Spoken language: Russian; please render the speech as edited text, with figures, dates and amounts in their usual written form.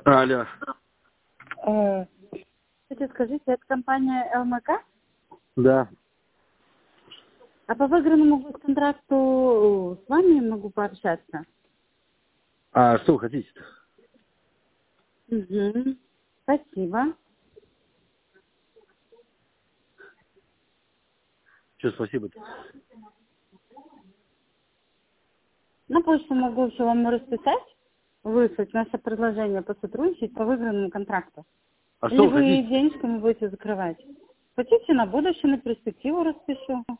Алло. Кстати, скажите, это компания ЛМК? Да. А по выигранному госконтракту с вами могу пообщаться? А что вы хотите-то? Угу. Спасибо. Что спасибо-то? На почту могу все вам расписать, выслать наше предложение посотрудничать по выигранному контракту. А Или что вы вы хотите? денежками будете закрывать? Хотите на будущее, на перспективу распишу?